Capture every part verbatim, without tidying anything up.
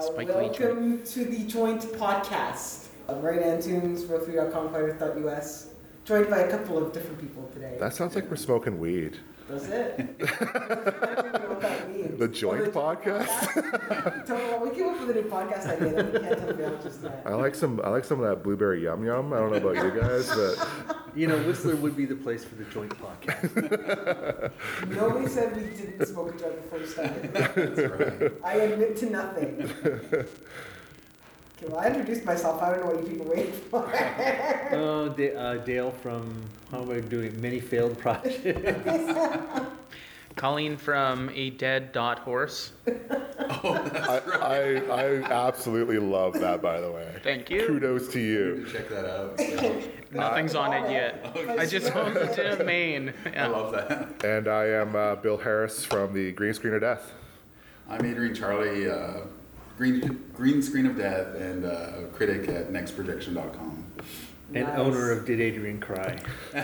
Spike Lee joint. Welcome to the Joint Podcast. I'm Ryan Antunes, real food dot com, fighters dot U S. Joined by a couple of different people today. That sounds like we're smoking weed. Does it? I don't know what that means. The Joint Podcast? podcast? We came up with a new podcast idea that we can't unveil just yet. I like some. I like some of that blueberry yum yum. I don't know about you guys, but You know, Whistler would be the place for the Joint Podcast. Nobody said we didn't smoke a joint before we started. That's right. I admit to nothing. Okay, well, I introduced myself. I don't know what you people wait for. Oh, Da- uh, Dale from, how am I doing, many failed projects. Colleen from a dead dot horse. I, I I absolutely love that. By the way, Thank you. kudos to You you. check that out. So, Nothing's on it yet. I just own the domain. I Yeah. love that. And I am uh, Bill Harris from the Green Screen of Death. I'm Adrian Charlie, uh, Green Green Screen of Death, and uh, critic at next projection dot com. And Nice. owner of Did Adrian Cry?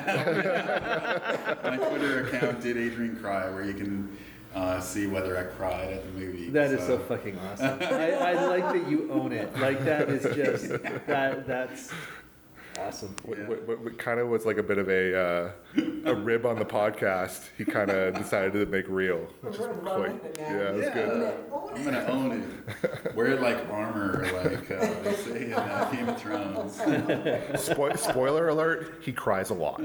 My Twitter account did Adrian Cry, where you can uh, see whether I cried at the movie. That is so fucking awesome. I, I like that you own it. Like, that is just, that that's awesome. What, Yeah. what, what, what kind of was like a bit of a uh, a rib on the podcast. He kind of decided to make real. Which is We're quite, loving it now. yeah, it was Yeah. good. Own it. Own I'm it. gonna own it. Wear like armor, like uh, they say in uh, Game of Thrones. Spo- spoiler alert: he cries a lot.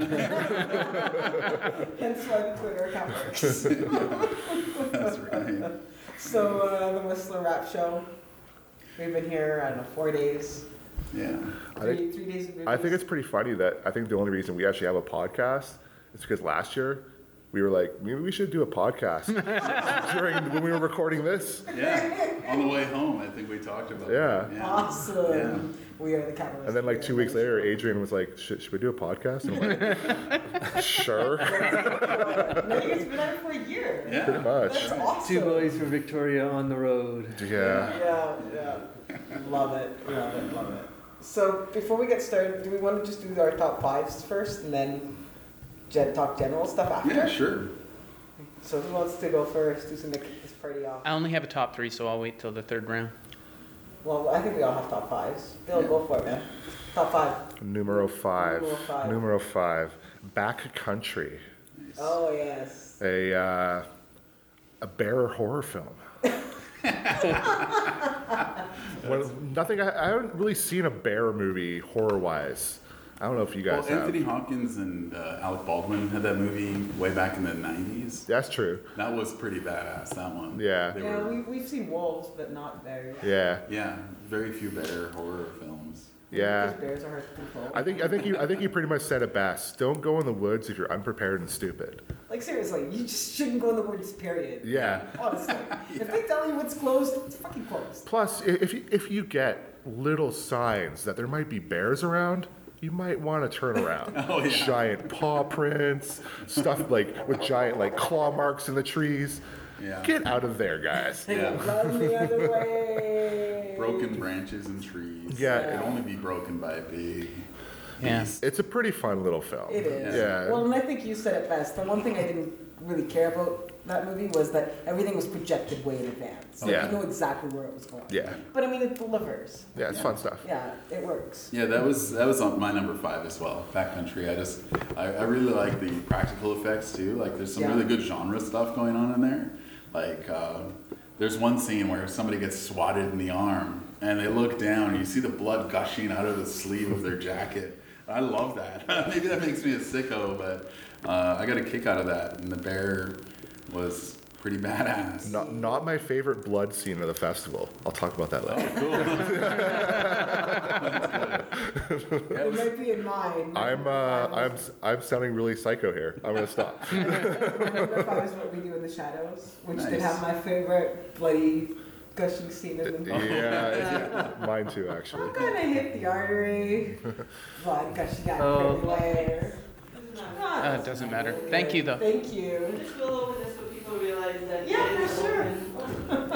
Hence why the Twitter account works. That's right. So, uh, the Whistler Rap Show. We've been here, I don't know, four days. Yeah. I Three, think, three days of movies. I think it's pretty funny that I think the only reason we actually have a podcast is because last year we were like, maybe we should do a podcast during when we were recording this. Yeah. On the way home, I think we talked about Yeah. it. awesome. Yeah. We are the capitalists. And then like two weeks later, Adrian was like, should, should we do a podcast? And I'm like, sure, No, you guys been at it for a year. Yeah. pretty much. That's awesome. Two boys from Victoria on the road. Yeah. Yeah, yeah. Love it, love it, love it. So before we get started, do we want to just do our top fives first and then gen- talk general stuff after? Yeah, sure. So who wants to go first? Who's going to kick this party off? I only have a top three, so I'll wait till the third round. Well, I think we all have top fives. Bill, go for it, man. Top five. Numero five. Numero five. Numero five. Back Country. Oh, yes. A uh, a bear horror film. well, nothing. I, I haven't really seen a bear movie horror wise. I don't know if you Well, guys have. Anthony Hopkins and uh, Alec Baldwin had that movie way back in the nineties. That's true. That was pretty badass, that one. Yeah. They Yeah, were, we, we've seen wolves, but not bears. Yeah. yeah, very few better horror films. Yeah. Because bears are hard to control. I think I think you I think you pretty much said it best. Don't go in the woods if you're unprepared and stupid. Like, seriously, you just shouldn't go in the woods, period. Yeah. Honestly. If they tell you it's closed, it's fucking closed. Plus, i- if you, if you get little signs that there might be bears around, you might want to turn around. Oh, yeah. Giant paw prints, stuff like with giant like claw marks in the trees. Yeah. Get out of there, guys. Yeah. Run the other way. Broken branches and trees. Yeah. It can only be broken by a big Yeah. beast. It's a pretty fun little film. It is. Yeah. Well, and I think you said it best. The one thing I didn't really care about that movie was that everything was projected way in advance. Like, Yeah. you know exactly where it was going. Yeah. But I mean, it delivers. Yeah, it's Yeah. fun stuff. Yeah, it works. Yeah, that was that was on my number five as well. Backcountry. I just I, I really like the practical effects too. Like there's some Yeah. really good genre stuff going on in there. Like uh, there's one scene where somebody gets swatted in the arm and they look down and you see the blood gushing out of the sleeve of their jacket. I love that. Maybe that makes me a sicko, but uh, I got a kick out of that. And the bear was pretty badass. Not not my favorite blood scene of the festival. I'll talk about that later. It might be in mine. I'm uh, I'm I'm sounding really psycho here. I'm gonna stop. Number five is What We Do in the Shadows, which did Nice. have my favorite bloody gushing scene in the Yeah, yeah, mine too actually. I'm gonna hit the artery. Blood gushing out Oh. everywhere. Uh, it doesn't matter. Thank you, though. Thank you. Just go over this so people realize that. Yeah, it is for sure. open.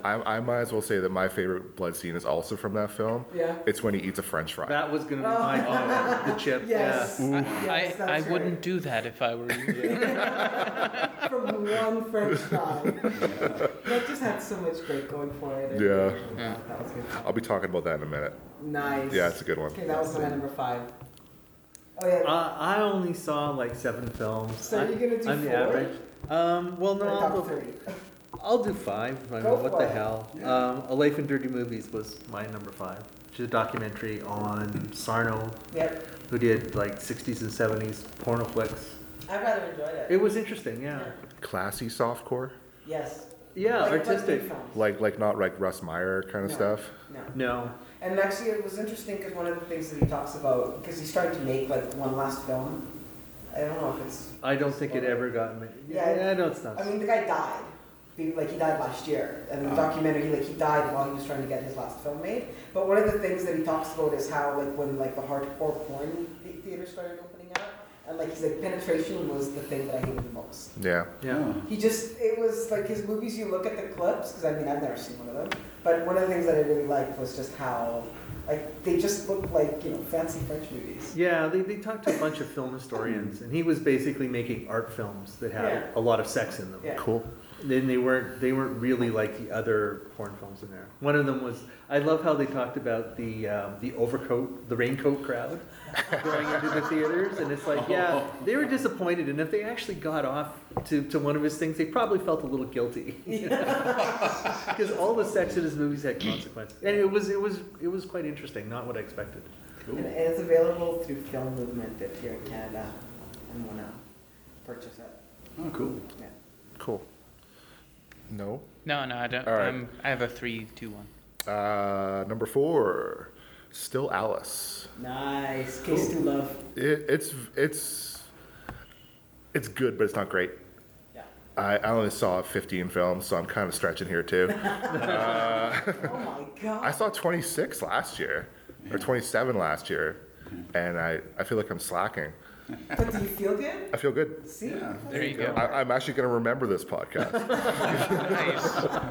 I, I might as well say that my favorite blood scene is also from that film. Yeah. It's when he eats a French fry. That was gonna be my oh, the chip. Yes. Yeah. I, Yes, I that's wouldn't right. do that if I were you. From one French fry. That just had so much great going for it. Yeah. Yeah. That was good. I'll be talking about that in a minute. Nice. Yeah, it's a good one. Okay, that was my number five. Oh yeah. Uh, I only saw like seven films. So I- you're gonna do I'm the four? average. Um, well, no, Or I'll top go, three. I'll do five. I mean, Go what for the it. hell? Yeah. Um, A Life in Dirty Movies was my number five, which is a documentary on Sarno, Yep. who did like sixties and seventies porno flicks. I rather enjoyed it. It was interesting, yeah. Classy softcore, Yes. Yeah, Like- like artistic. big films. like like not like Russ Meyer kind of No. stuff. No. No. And actually, it was interesting because one of the things that he talks about, because he's starting to make like one last film. I don't know if it's. I don't think it ever got made. Yeah. Yeah, no, it's not. I mean, the guy died. He- Like he died last year, and in the Ah. documentary, like he died while he was trying to get his last film made. But one of the things that he talks about is how like when like the hardcore porn the- theaters started opening up, and like he's like penetration was the thing that I hated the most. Yeah. yeah. He just, it was like his movies, you look at the clips, because I mean, I've never seen one of them, but one of the things that I really liked was just how, like, they just looked like, you know, fancy French movies. Yeah, they, they talked to a bunch of film historians, and he was basically making art films that had Yeah. a lot of sex in them. Yeah. Cool. Then they weren't they weren't really like the other porn films in there. One of them was I love how they talked about the um, the overcoat, the raincoat crowd going into the theaters, and it's like yeah, they were disappointed, and if they actually got off to, to one of his things, they probably felt a little guilty because all the sex in his movies had consequences, and it was it was it was quite interesting, not what I expected. Cool. And it's available through Film Movement if you're in Canada and want to purchase it. Oh, cool. Yeah. Cool. No. No, no, I don't. All right. I'm, I have a three, two, one. Uh, number four, Still Alice. Nice. Case to Love. It, it's it's it's good, but it's not great. Yeah. I, I only saw fifteen films, so I'm kind of stretching here too. uh, Oh my God. I saw twenty-six last year, or twenty-seven last year, and I, I feel like I'm slacking. But do you feel good? I feel good. See? Yeah. There you go. I, I'm actually going to remember this podcast. Nice.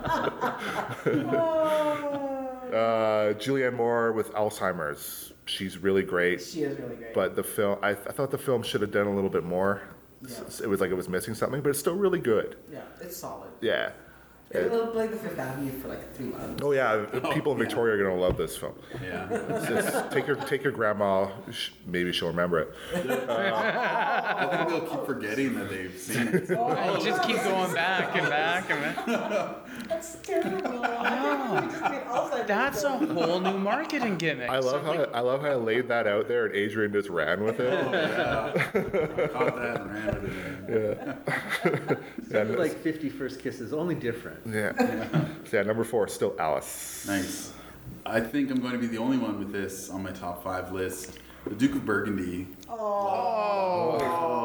Oh. uh, Julianne Moore with Alzheimer's. She's really great, She is really great. but the film, I, I thought the film should have done a little bit more. Yeah. S- It was like it was missing something, but it's still really good. Yeah, it's solid. Yeah. It- It'll play the Fifth Avenue for like three months. oh yeah, people in yeah. Victoria are gonna love this film. Yeah. It's just, take your take your grandma, sh- maybe she'll remember it. I think they'll keep forgetting that they've seen it. I just keep going back and back and back. That's terrible. I think we just made Alzheimer's. That's a whole new marketing gimmick. I love So, how like, I love how I laid that out there, and Adrian just ran with it. Oh, yeah. Caught that and ran with it. Yeah. Sounded like fifty First Kisses, only different. Yeah. So yeah, number four, Still Alice. Nice. I think I'm going to be the only one with this on my top five list. The Duke of Burgundy. Oh.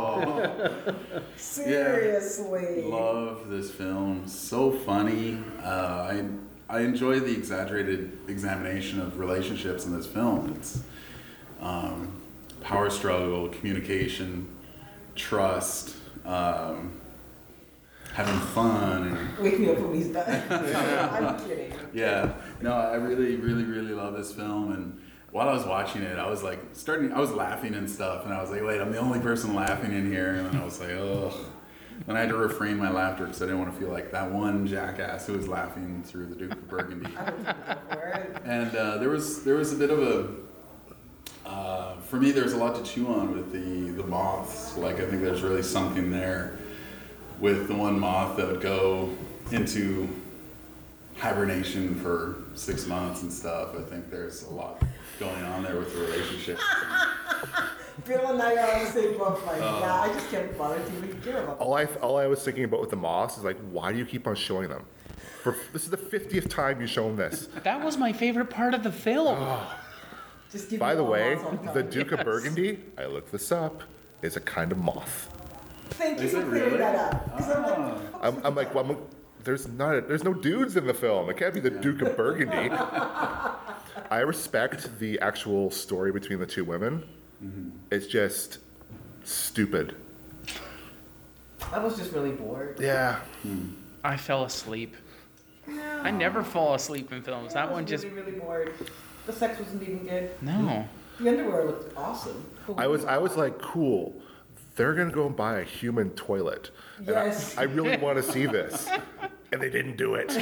Seriously. Love this film. So funny. Uh, I I enjoy the exaggerated examination of relationships in this film. It's um, power struggle, communication, trust, um, having fun, and Wake me up when he's done. I'm kidding. yeah, no, I really, really, really love this film. And while I was watching it, I was like starting, I was laughing and stuff, and I was like, wait, I'm the only person laughing in here. And then I was like, ugh. Then I had to refrain my laughter because I didn't want to feel like that one jackass who was laughing through the Duke of Burgundy. I would go for it. And uh, there was there was a bit of a uh, for me. There's a lot to chew on with the the moths. Like I think there's really something there with the one moth that would go into hibernation for six months and stuff. I think there's a lot going on there with the relationship. Bill and I are on the same boat. Like, Oh. yeah, I just can't bother to even care about All I all I was thinking about with the moss is like, why do you keep on showing them? For this is the fiftieth time you've shown this. that was my favorite part of the film. Just give By me the all way, lots on the time. Duke of Burgundy, I looked this up, is a kind of moth. Thank you Is for it clearing really? that up. 'Cause I'm like, Ah. I'm, I'm like, well, I'm, there's not, there's no dudes in the film. It can't be the Duke of Burgundy. I respect the actual story between the two women. It's just stupid. I was just really bored. Yeah. I fell asleep. No, I never fall asleep in films. Yeah, That I one was just really, really bored. The sex wasn't even good. no. The underwear looked awesome. I was I was like, cool. They're gonna go and buy a human toilet. And I- Yes. I, really want to see this. And they didn't do it.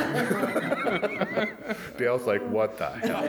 Dale's like, what the hell?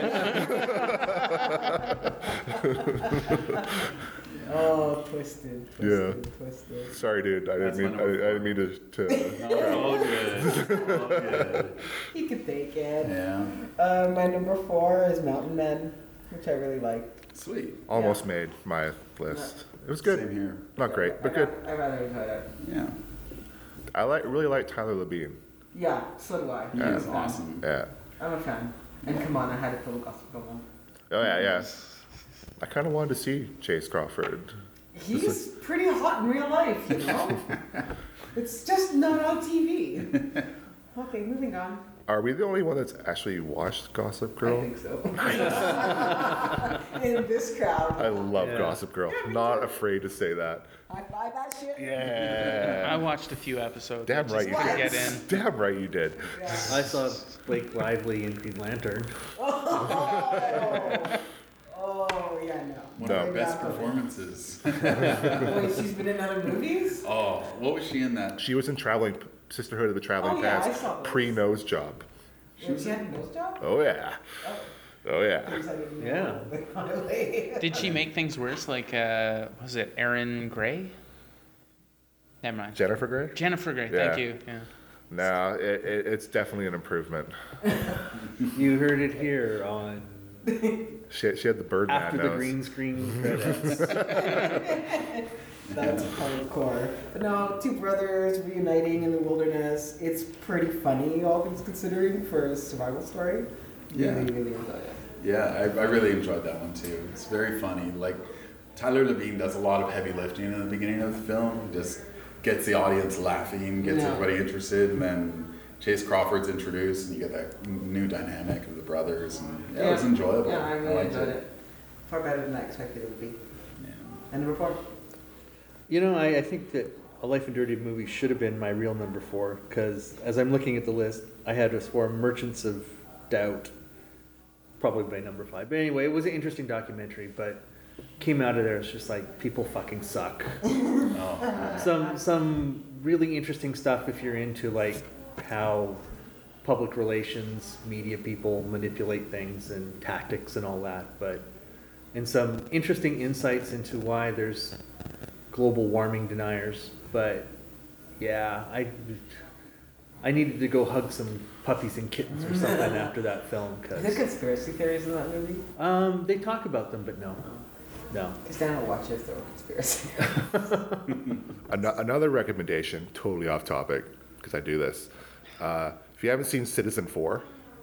Oh, twisted, Yeah. twisted, twisted. Sorry, dude. I That's didn't mean my I, number I didn't mean to. to No, all good. All good. He could take it. Yeah. Uh, my number four is Mountain Men, which I really liked. Sweet. almost made my list. It was good. Same here. Not great, but I good. got- I rather enjoyed it. Yeah. I like really like Tyler Labine. Yeah, so do I. He Yeah. is awesome. Yeah. I'm a fan. And come on, I had a little gossip going on. Oh yeah, yeah. I kind of wanted to see Chase Crawford. He's pretty hot in real life, you know? It's just not on T V. Okay, moving on. Are we the only one that's actually watched Gossip I Girl? think so. In this crowd. I love Yeah. Gossip Girl. Not afraid to say that. High five that shit. I Yeah. watched a few episodes. Damn I right just you couldn't did. get in. Damn right you did. Yeah. I saw Blake Lively in Green Lantern. Oh, oh yeah, no. One No. of our best Yeah. performances. Wait, she's been in other movies? Oh, what was she in that? She was in Traveling Sisterhood of the Traveling Oh, yeah, I Pants saw those. pre-nose job. Wait, she had a nose job? Oh yeah. Oh, Oh yeah. because I didn't know. Yeah. Finally. Did she make things worse? Like, uh, was it Erin Gray? Never mind. Jennifer Grey? Jennifer Grey. Yeah. Thank you. Yeah. No, it, it, it's definitely an improvement. You heard it here on She, she had the Birdman after the nose. green screen credits. That's hardcore. But no, two brothers reuniting in the wilderness. It's pretty funny, all things considering, for a survival story. Yeah. Really, really enjoyed it. Yeah, I, I really enjoyed that one too. It's very funny. Like, Tyler Labine does a lot of heavy lifting in the beginning of the film. Just gets the audience laughing, gets Yeah. everybody interested, and then Chase Crawford's introduced, and you get that new dynamic of the brothers. And yeah, it was enjoyable. Yeah, I really liked enjoyed it. Far better than I expected it would be. Yeah. And number four? You know, I, I think that A Life in Dirty movie should have been my real number four, because as I'm looking at the list, I had us for Merchants of Doubt, probably my number five. But anyway, it was an interesting documentary, but came out of there, it's just like, people fucking suck. Oh, some some really interesting stuff if you're into like how public relations, media people manipulate things and tactics and all that, but and some interesting insights into why there's global warming deniers. But yeah, I I needed to go hug some puppies and kittens or something after that film, Is there because conspiracy theories in that movie? um, they talk about them, but no, no. Because then I'll watch it if there were conspiracy. Ano- another recommendation, totally off topic, because I do this. Uh, if you haven't seen Citizen Four,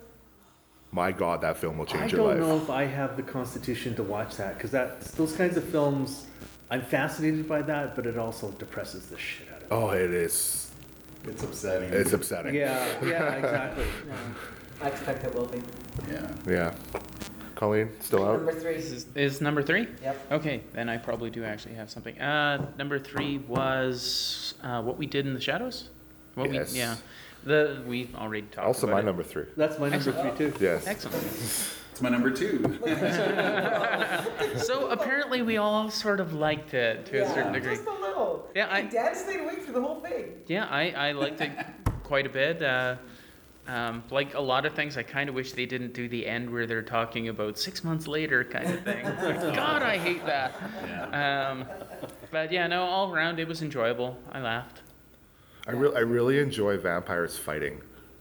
my God, that film will I change don't your life. know if I have the constitution to watch that, because that those kinds of films, I'm fascinated by that, but it also depresses the shit out of me. Oh, it is. it's upsetting. It's upsetting. Yeah, yeah, exactly. No, I expect it will be. Yeah. Yeah. Colleen, still out? Number three. Is, is, is number three? Yep. Okay, then I probably do actually have something. Uh, number three was uh, What We Did in the Shadows. What Yes. we yeah, the we already talked Also, about my it. number three. That's my number three too. Yes. Excellent. It's my number two. So apparently we all sort of liked it to a Yeah, certain degree. Just a little. Yeah, I- My dad stayed awake through the whole thing. Yeah, I, I liked it quite a bit. Uh, um, like a lot of things, I kind of wish they didn't do the end where they're talking about six months later kind of thing. Like, God, I hate that. Yeah. Um, but yeah, no, all around it was enjoyable. I laughed. I, re- I really enjoy vampires fighting.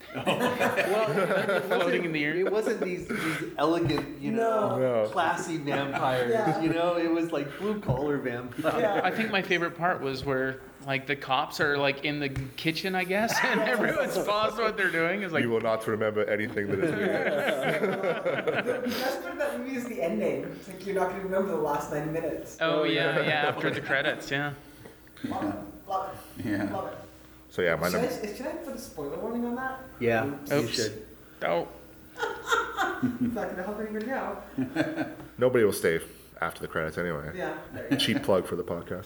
Floating in the air. It wasn't these, these elegant, you No. know, No. classy vampires. Yeah. You know, it was like blue collar vampires. Yeah. I think my favorite part was where like the cops are like in the kitchen, I guess, and everyone's paused what they're doing. Is like, you will not remember anything that is The best part of that movie is the ending. It's like you're not going to remember the last ninety minutes. oh yeah, yeah, after the credits, yeah. Love it. Love it. Yeah. Love it. So yeah, my Should, I, number. should I put a spoiler warning on that? Yeah, you Oops. should. Oh, It's not going to help anybody now. Nobody will stay after the credits anyway. Yeah. There you go. Cheap plug for the podcast.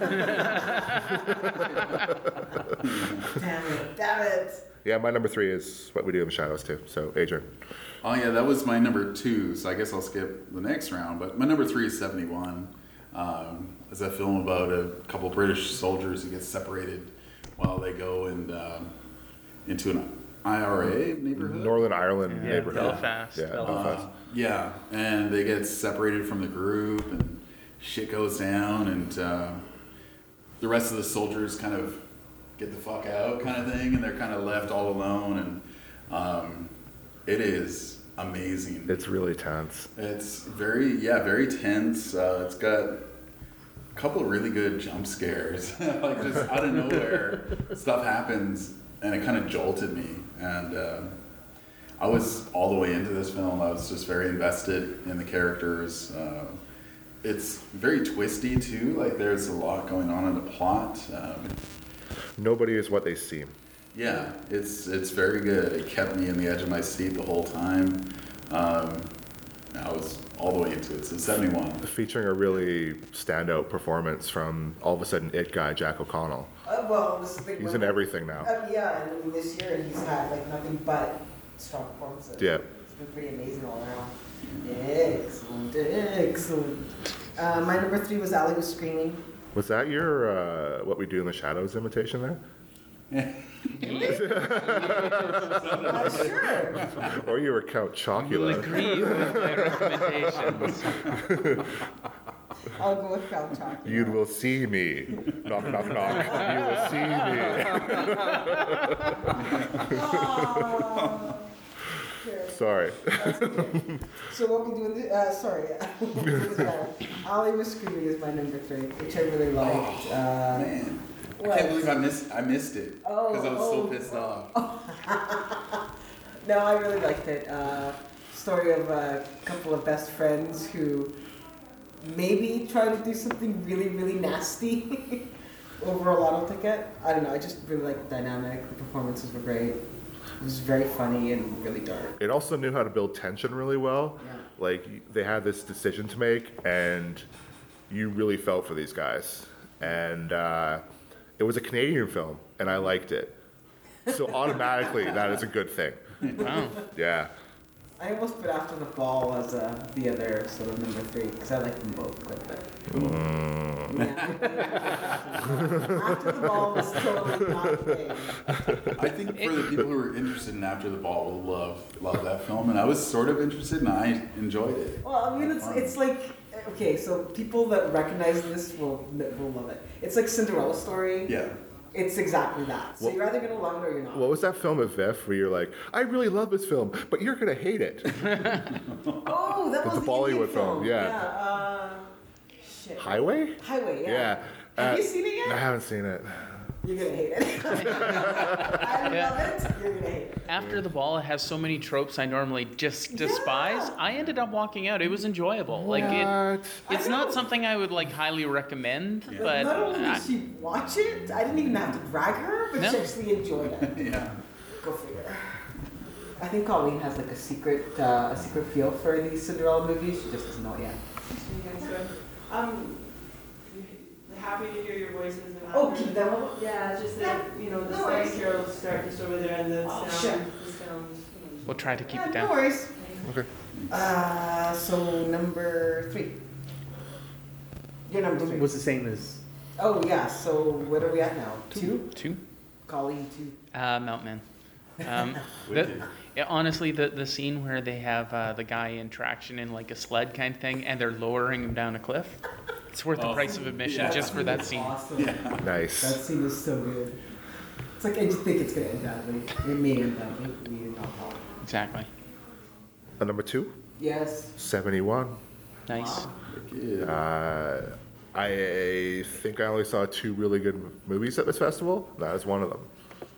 Damn it! Damn it! Yeah, my number three is What We Do in the Shadows too. So, Adrian. Oh yeah, that was my number two. So I guess I'll skip the next round. But my number three is seventy-one. Um, it's a film about a couple British soldiers who get separated while they go and um, into an I R A neighborhood. Northern Ireland Yeah, neighborhood. Belfast. Yeah, Belfast. Belfast. Uh, yeah, and they get separated from the group, and shit goes down, and uh, the rest of the soldiers kind of get the fuck out, kind of thing, and they're kind of left all alone, and um, it is amazing. It's really tense. It's very, yeah, very tense. Uh, it's got a couple of really good jump scares, like just out of nowhere, stuff happens, and it kind of jolted me, and. Uh, I was all the way into this film. I was just very invested in the characters. Uh, it's very twisty too. Like there's a lot going on in the plot. Um, Nobody is what they seem. yeah, it's it's very good. It kept me in the edge of my seat the whole time. Um, I was all the way into it. So seventy-one. Featuring a really standout performance from all of a sudden it guy Jack O'Connell. Uh, well, this is the thing. He's when- in everything now. Uh, yeah, and I mean, this year he's had like nothing but strong performances. Yeah. It's been pretty amazing all around. Excellent, excellent. Uh, my number three was Ali Was Screaming. Was that your uh, What We Do in the Shadows imitation there? Uh, sure. Or you were Count Will Chocula? agree with my recommendations. I'll go with Count Chocula. You will see me. Knock, knock, knock. You will see me. Oh, okay. Sorry. That's okay. So what we doing? Th- uh, sorry, Ali Was Screaming is my number three, which I really liked. Oh, uh, man, I what? can't believe I missed I missed it Oh, because I was oh. so pissed off. No, I really liked it. Uh, story of a couple of best friends who maybe try to do something really, really nasty over a lotto ticket. I don't know. I just really liked the dynamic. The performances were great. It was very funny and really dark. It also knew how to build tension really well. Yeah. Like, they had this decision to make, and you really felt for these guys. And uh, it was a Canadian film, and I liked it. So automatically, that is a good thing. Wow. Yeah. I almost put After the Ball as uh, the other sort of number three because I like them both quite a bit. Yeah. After the Ball was totally not a thing. I think for the people who are interested in After the Ball will love love that film, and I was sort of interested, and I enjoyed it. Well, I mean, it's it's like okay, so people that recognize this will will love it. It's like Cinderella Story. Yeah. It's exactly that. So Well- you're either gonna love it or you're not. What was that film of Vif where you're like, I really love this film, but you're going to hate it? Oh, that It's was a the Bollywood Indian film, yeah. Yeah. Uh, shit. Highway? Highway. Yeah. Yeah. Have Uh, you seen it I yet? haven't seen it. You're gonna hate it. I love it. You're gonna hate it. After the Ball, it has so many tropes I normally just despise. Yeah. I ended up walking out. It was enjoyable. Like it, What? it's I know. not something I would like highly recommend, Yeah. but not only I- did she watch it, I didn't even have to drag her, but No. she actually enjoyed it. Yeah. Go figure. I think Colleen has like a secret, uh, a secret feel for these Cinderella movies. She just doesn't know it yet. You guys good? Um, happy to hear your voices and Oh, after- keep them up. Yeah, it's just that, you know, the No sleigh worries. carols start just over there and the Oh, sound, sure. the sounds. we'll try to keep Yeah, it no down. worries. Okay. Uh, so number three. Your number three. Was the same as Oh yeah. So what are we at now? Two. Two. Colleen two. Uh, Mountain Man. Um, the, Wicked. yeah, honestly, the the scene where they have uh, the guy in traction in like a sled kind of thing, and they're lowering him down a cliff. It's worth the Oh. price of admission Yeah. just for that scene. Awesome. That Nice. scene is so good. It's like I just think it's gonna end badly. It may end badly. We did not talk. Exactly. Uh, number two, Yes. seventy-one. Nice. Wicked. Uh, I think I only saw two really good movies at this festival. That is one of them.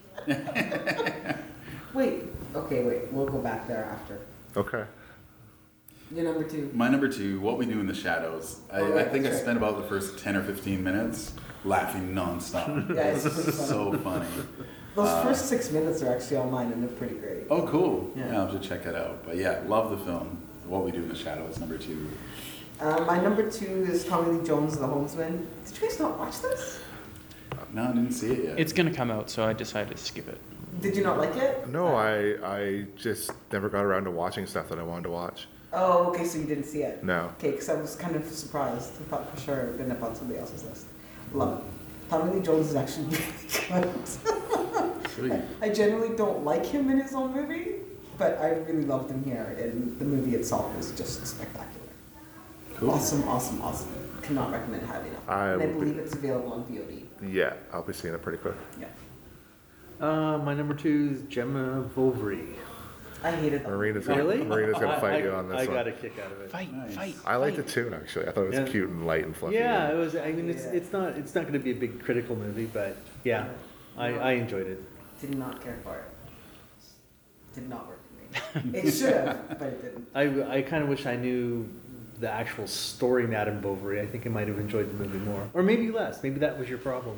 Wait. Okay. Wait. We'll go back there after. Okay. Your number two. My number two, What We Do in the Shadows. I, Oh, I right, think I that's right. spent about the first ten or fifteen minutes laughing nonstop. Yeah, it's pretty funny. So funny. Those Uh, first six minutes are actually all mine, and they're pretty great. Oh, cool. Yeah. Yeah, I'll have to check it out. But yeah, love the film. What We Do in the Shadows, number two. Uh, my number two is Tommy Lee Jones, The Homesman. Did you guys not watch this? No, I didn't see it yet. It's gonna come out, so I decided to skip it. Did you not like it? No, I I just never got around to watching stuff that I wanted to watch. Oh, okay, so you didn't see it. No. Okay, because I was kind of surprised. I thought for sure it would end up on somebody else's list. Love it. Tommy Lee Jones is actually really good. Sweet. I generally don't like him in his own movie, but I really loved him here, and the movie itself is just spectacular. Cool. Awesome, awesome, awesome. Cannot recommend highly enough. I and I will believe be- it's available on V O D. Yeah, I'll be seeing it pretty quick. Yeah. Uh, my number two is Gemma Bovary. I hated that. Marina's Really? gonna, Marina's gonna I- fight I- you on this I one. got a kick out of it. Fight, Nice. fight. I liked fight. it too, actually. I thought it was Yeah. cute and light and fluffy. Yeah, it was. I mean, it's Yeah. it's not it's not going to be a big critical movie, but yeah, I, I enjoyed it. Did not care for it. Did not work for me. It should have, but it didn't. I, I kind of wish I knew the actual story, Madame Bovary. I think I might have enjoyed the movie more, or maybe less. Maybe that was your problem.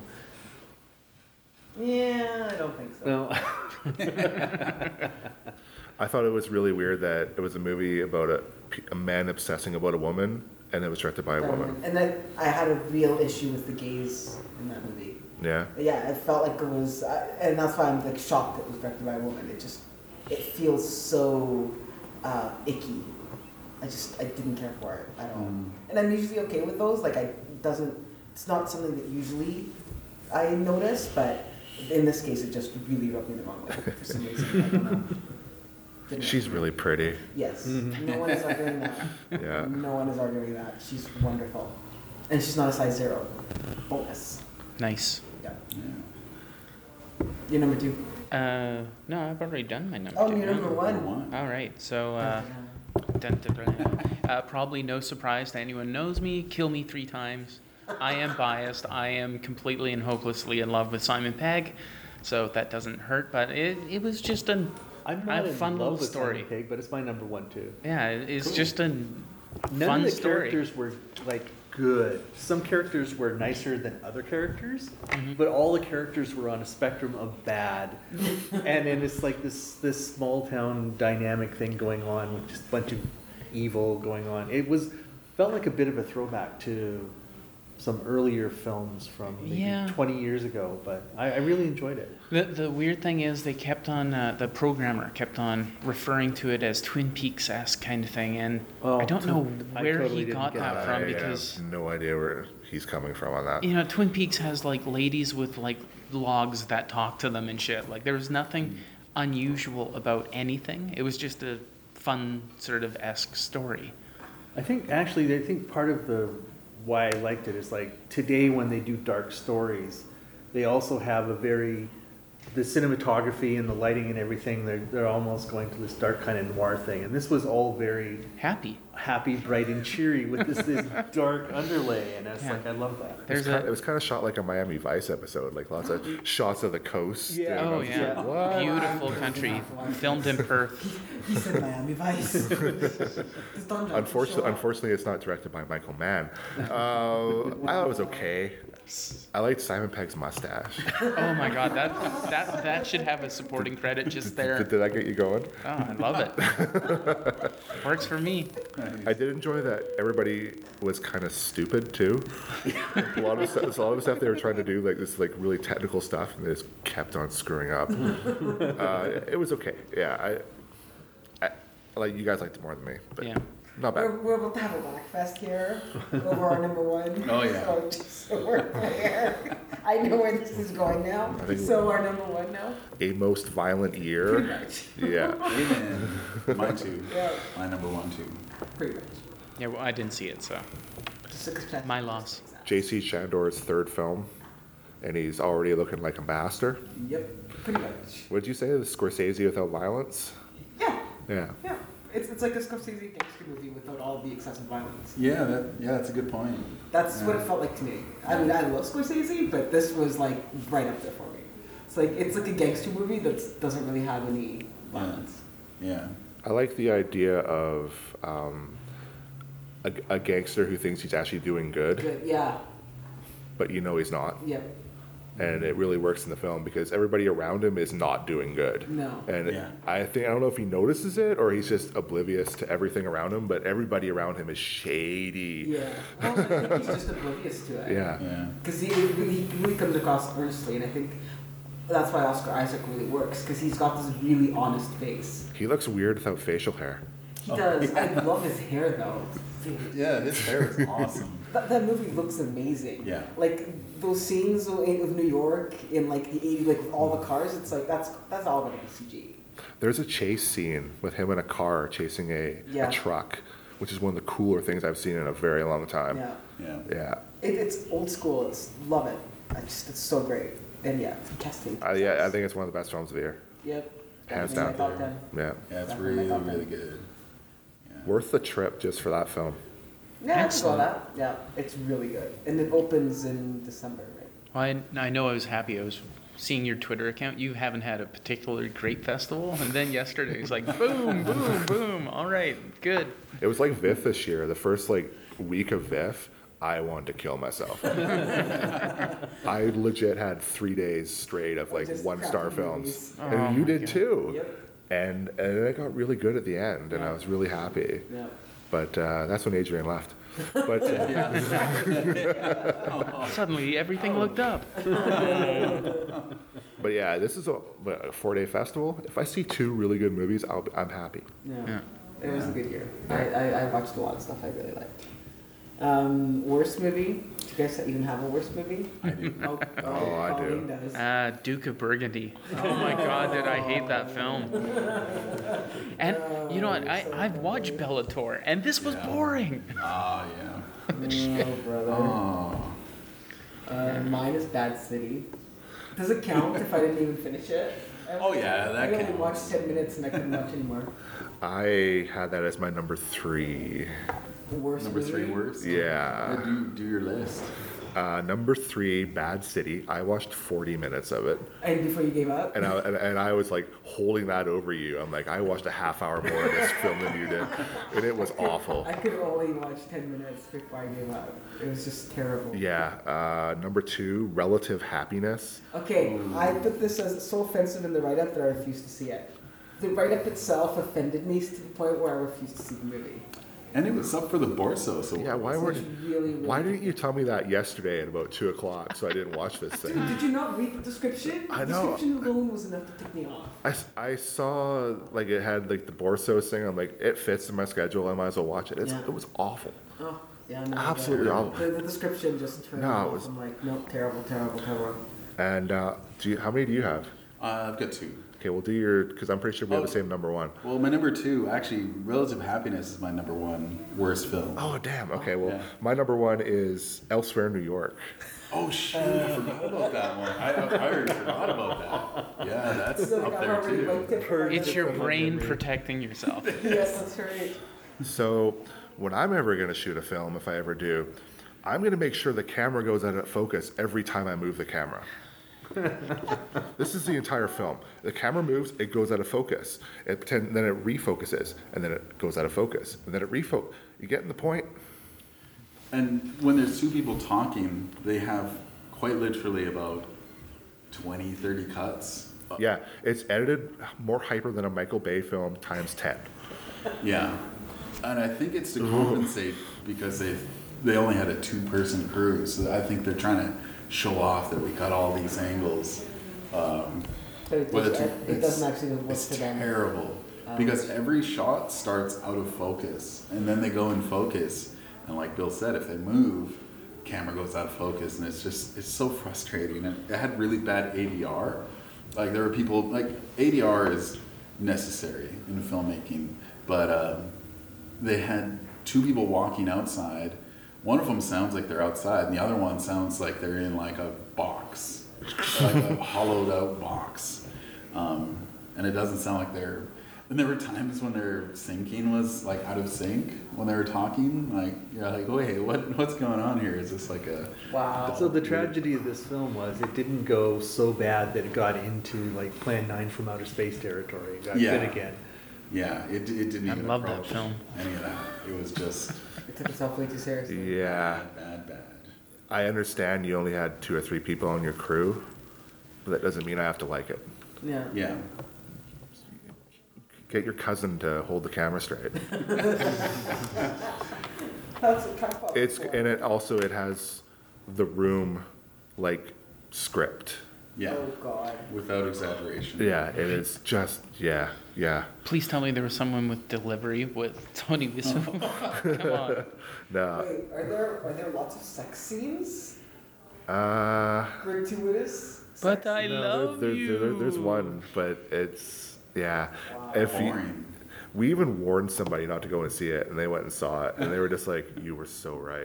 Yeah, I don't think so. No. I thought it was really weird that it was a movie about a, a man obsessing about a woman, and it was directed by a woman. And then I had a real issue with the gays in that movie. Yeah. Yeah, it felt like it was, uh, and that's why I'm like shocked that it was directed by a woman. It just, it feels so uh, icky. I just, I didn't care for it at all. Mm. And I'm usually okay with those. Like, I it doesn't, it's not something that usually I notice, but in this case, it just really rubbed me the wrong way for some reason. I don't know. Didn't She's like it. really pretty. Yes. Mhm. No one is arguing that. Yeah. No one is arguing that. She's wonderful. And she's not a size zero. Bonus. Nice. Yeah. Yeah. You're number two. Uh, no, I've already done my number Oh, two. you're number Number one. one. All right, so uh, dun, dun, dun. uh, probably no surprise to anyone who knows me. Kill me three times. I am biased. I am completely and hopelessly in love with Simon Pegg, so that doesn't hurt. But it it was just a I'm A not in fun love little with story. Simon Pegg, but it's my number one too. yeah. It's Cool. just a None fun of the story. characters were like good. Some characters were nicer than other characters, Mhm. but all the characters were on a spectrum of bad. And then it's like this this small town dynamic thing going on with just a bunch of evil going on. It was felt like a bit of a throwback to some earlier films from maybe Yeah. twenty years ago, but I, I really enjoyed it. The the weird thing is they kept on uh, the programmer kept on referring to it as Twin Peaks esque kind of thing, and Oh, I don't Tw- know I where totally he didn't got get that that. from I because have no idea where he's coming from on that. you know Twin Peaks has like ladies with like logs that talk to them and shit. Like there was nothing unusual about anything. It was just a fun sort of esque story. I think actually, I think part of the why I liked it is like today when they do dark stories, they also have a very the cinematography and the lighting and everything. They're they're almost going to this dark kind of noir thing, and this was all very Happy. happy, bright, and cheery with this this dark underlay, and it's Yeah. like I love that. It was, There's kind, a it was kind of shot like a Miami Vice episode, like lots of shots of the coast. Yeah. and I oh was just yeah, like, what? beautiful country, filmed in Perth. He said Miami Vice. Just don't judge, Unfortunately, show up. unfortunately, it's not directed by Michael Mann. Uh, I thought it was okay. I liked Simon Pegg's mustache. Oh my god, that that that should have a supporting credit just Did, there. did that get you going? Oh, I love it. Works for me. I did enjoy that everybody was kind of stupid too. a lot of stuff, a lot of the stuff they were trying to do, like this, like really technical stuff, and they just kept on screwing up. uh, it was okay. Yeah, I, I, like you guys liked it more than me, but Yeah. not We're, bad. we're about to have a whack fest here over our number one. Oh, yeah. So, just so we're clear. I know where this is going now. I think- So our number one now. A most violent Pretty year. much. Yeah. Amen. Mine too. Yeah, My number one too. pretty much. Yeah, well, I didn't see it, so Six percent. my loss. J C Chandor's third film, and he's already looking like a master. Yep, pretty much. What did you say? The Scorsese without violence? Yeah, Yeah. yeah. It's, it's like a Scorsese gangster movie without all the excessive violence. Yeah, that yeah, that's a good point. That's what it Yeah. felt like to me. I mean, I love Scorsese, but this was like right up there for me. It's like it's like a gangster movie that doesn't really have any violence. Yeah. I like the idea of um, a, a gangster who thinks he's actually doing good, Good. Yeah. but you know he's not. Yep. and it really works in the film because everybody around him is not doing good. No. And Yeah. I think I don't know if he notices it or he's just oblivious to everything around him, but everybody around him is shady. Yeah. Well, I think he's just oblivious to it. Yeah. Yeah. Because he really, he really comes across earnestly, and I think that's why Oscar Isaac really works, because he's got this really honest face. He looks weird without facial hair. He Oh, does. yeah. I love his hair, though. Yeah, his hair is awesome. That, that movie looks amazing. Yeah. Like those scenes of, of New York in like the eighties, like with all the cars. It's like that's that's all gonna be C G. There's a chase scene with him in a car chasing a, Yeah. a truck, which is one of the cooler things I've seen in a very long time. Yeah. Yeah. Yeah. It, it's old school. It's love it. I just it's so great. And yeah, testing. Uh, yeah, I think it's one of the best films of the year. Yep. Hands Definitely down. my top ten. Yeah. Yeah, it's Definitely really, my top ten. really good. Yeah. Worth the trip just for that film. Yeah, I can go Excellent. that. Yeah, it's really good. And it opens in December, right? Well, I, I know I was happy. I was seeing your Twitter account. You haven't had a particularly great festival, and then yesterday it's like boom, boom, boom. All right, good. It was like V I F this year. The first like week of V I F, I wanted to kill myself. I legit had three days straight of like Just one star crappy films, movies. Oh and you my did God. too. Yep. And and it got really good at the end, and I was really happy. Yeah. But uh, that's when Adrian left. But uh, Suddenly everything looked up. but yeah, this is a, a four day festival. If I see two really good movies, I'll, I'm happy. Yeah. Yeah. It was a good year. I, I, I watched a lot of stuff I really liked. Um, worst movie? Do you guys even have a worst movie? I do. Oh, Oh, I do. Colleen does. Ah, Duke of Burgundy. Oh my God, did I hate that film? And you know what? I, I've watched Bellator, and this was Yeah. boring. Ah, yeah. Oh, brother. Oh. Uh, mine is Bad City. Does it count if I didn't even finish it? I Oh, yeah, that I only counts. watched ten minutes and I couldn't watch anymore. I had that as my number three. Worst Number three movie? worst? Yeah. Do, do your list. Uh, number three, Bad City. I watched forty minutes of it, And before you gave up? and I and, and I was like holding that over you. I'm like, I watched a half hour more of this film than you did, and it was awful. I could only watch ten minutes before I gave up. It was just terrible. Yeah. Uh, number two, Relative Happiness. Okay, I put this as so offensive in the write-up that I refused to see it. The write-up itself offended me to the point where I refused to see the movie. And it was up for the Borso, so Yeah. Why So weren't? it's really, really Why didn't you tell me that yesterday at about two o'clock so I didn't watch this Dude, thing? did you not read the description? I The know. description alone was enough to tick me off. I, s- I saw like it had like the Borsos thing. I'm like, it fits in my schedule. I might as well watch it. It's, Yeah. It was awful. Oh, yeah, no. Absolutely the, awful. The, the description just turned No, me it off. was- I'm like, nope, terrible, terrible, terrible. And uh, do you, how many do you have? uh, I've got two. Okay, we'll do your because I'm pretty sure we have Oh. the same number one. Well, my number two, actually, Relative Happiness is my number one worst film. Oh damn. Okay, well Yeah. my number one is Elsewhere in New York. Oh, shoot, I forgot about that one. I, I already forgot about that. Yeah, that's So, like, up I there already too. liked it. It's your brain protecting yourself. Yes, that's right. So when I'm ever gonna shoot a film, if I ever do, I'm gonna make sure the camera goes out of focus every time I move the camera. This is the entire film. The camera moves, it goes out of focus. It pretend, then it refocuses, and then it goes out of focus, and then it refocus. You getting the point? And when there's two people talking, they have quite literally about twenty, thirty cuts. Yeah, it's edited more hyper than a Michael Bay film times ten. Yeah. And I think it's to compensate because they they only had a two-person crew, so I think they're trying to show off that we got all these angles. Um, But it, with does, a two- it it's- doesn't actually work It's for them. terrible Um, because every shot starts out of focus, and then they go in focus, and like Bill said, if they move, camera goes out of focus, and it's just it's so frustrating. And it had really bad A D R. Like there were people like A D R is necessary in filmmaking, but um, they had two people walking outside. One of them sounds like they're outside, and the other one sounds like they're in like a box, like a hollowed out box. Um, and it doesn't sound like they're. And there were times when their syncing was like out of sync when they were talking. Like you're like, wait, what what's going on here? Is this like a Wow. So the tragedy of this film was it didn't go so bad that it got into like Plan nine from Outer Space territory. It got Yeah. good again. yeah? It it didn't I even love that approach film. any of that. It was just It took itself way too seriously. Yeah. bad, bad, bad. I understand you only had two or three people on your crew, but that doesn't mean I have to like it. Yeah. Yeah. Get your cousin to hold the camera straight. That's what kind of It's and it also it has the room like script. Yeah. Oh God. Without exaggeration. Yeah, it is just yeah, yeah. Please tell me there was someone with delivery with Tony Wiseau. Come on. No. Wait, are there are there lots of sex scenes? Uh Gratuitous. But sex I scenes? love there, you. there- there's one, but it's yeah. Wow. If you, Boring. we even warned somebody not to go and see it, and they went and saw it, and they were just like, "You were so right."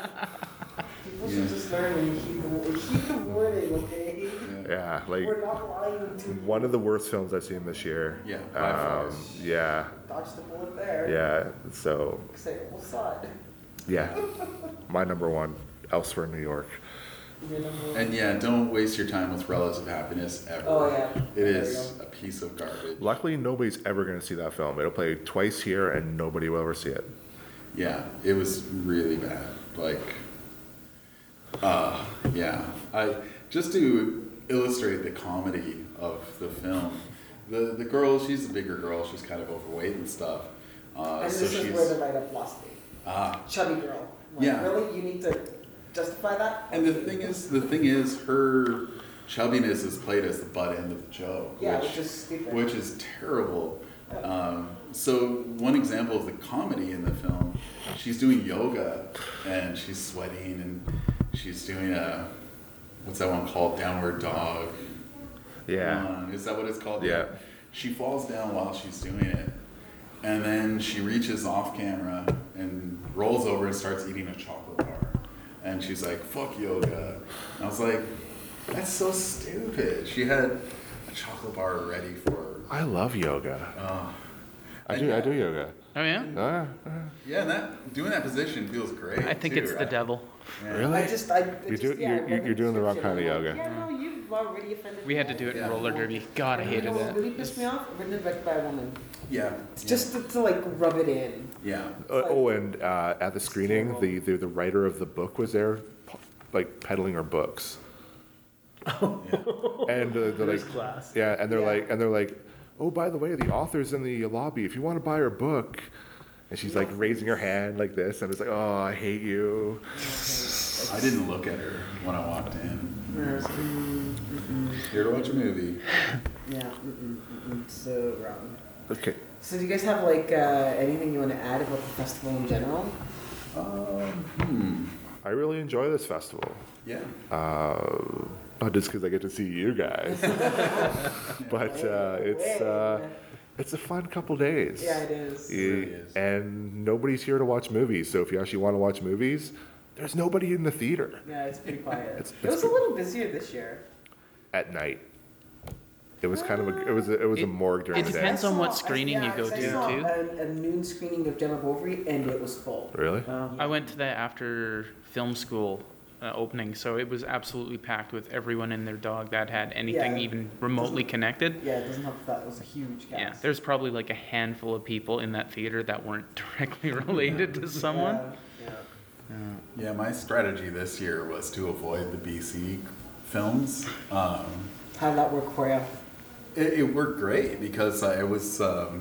People should just learn when you heed the, heed the warning, okay? Yeah, like We're not lying to you. one of the worst films I've seen this year. Yeah, by far. Um, yeah, Dodge the bullet there. yeah. So Say it, we'll saw it. yeah, my number one, Elsewhere in New York. You're number one. And yeah, don't waste your time with Relative Happiness ever. Oh, yeah. It There you is go. a piece of garbage. Luckily, nobody's ever going to see that film. It'll play twice here, and nobody will ever see it. Yeah, it was really bad. Like, uh, yeah. I just to illustrate the comedy of the film. The the girl, she's a bigger girl. She's kind of overweight and stuff. Uh, And so this she's is where the write-up lost me. ah. Chubby girl. Like, Yeah. Really? You need to justify that? And the thing is, the thing is, her chubbiness is played as the butt end of the joke. Yeah, which, which is stupid. which is terrible. Um, so one example of the comedy in the film, she's doing yoga and she's sweating and she's doing a, what's that one called? Downward dog. Yeah. Uh, is that what it's called? Yeah. She falls down while she's doing it. And then she reaches off camera and rolls over and starts eating a chocolate bar. And she's like, fuck yoga. And I was like, that's so stupid. She had a chocolate bar ready for her. I love yoga. Oh. I do. I do yoga. Oh yeah? Ah, ah. Yeah, and that doing that position feels great. I think too, it's the right? devil. Yeah. Really? I just, I, it You just, do- yeah, I you're- read the you're doing the wrong description, kind of I'm like, yoga. Yeah, no, you've already offended We me. had to do it in Yeah. roller derby. God, I You hated know what that. really pissed me off? Written by by a woman. Yeah. It's just to, to like rub it in. Yeah. Uh, oh, and uh, at the screening, the, the the writer of the book was there, p- like peddling her books. And uh, they're First like, class. yeah, and they're Yeah. like, and they're like, oh, by the way, the author's in the lobby. If you want to buy her book, and she's like raising her hand like this, and it's like, oh, I hate you. I didn't look at her when I walked in. Whereas, mm, mm-mm. Here to watch a movie. Yeah, mm-mm, mm-mm, so wrong. Okay. So do you guys have like uh, anything you want to add about the festival in general? Um, hmm. I really enjoy this festival. Yeah. Uh, not just because I get to see you guys, but uh, it's uh, it's a fun couple days. Yeah, it is. Yeah, really is. And nobody's here to watch movies. So if you actually want to watch movies, there's nobody in the theater Yeah, it's pretty quiet. It's- it was it's a little busier this year. at night. It was kind of a it was a, it was a It- morgue during it the day. depends on what I saw- screening yeah, you go 'cause I to, saw too. A, a noon screening of Gemma Bovary, and it was full. Really? Um, I went to the after film school uh, opening, so it was absolutely packed with everyone and their dog that had anything Yeah. even remotely connected. Yeah, it doesn't have that was a huge cast. Yeah, there's probably like a handful of people in that theater that weren't directly related to someone. Yeah, yeah. Yeah, my strategy this year was to avoid the B C films. Um, How did that work for you? it, it worked great because I was, um,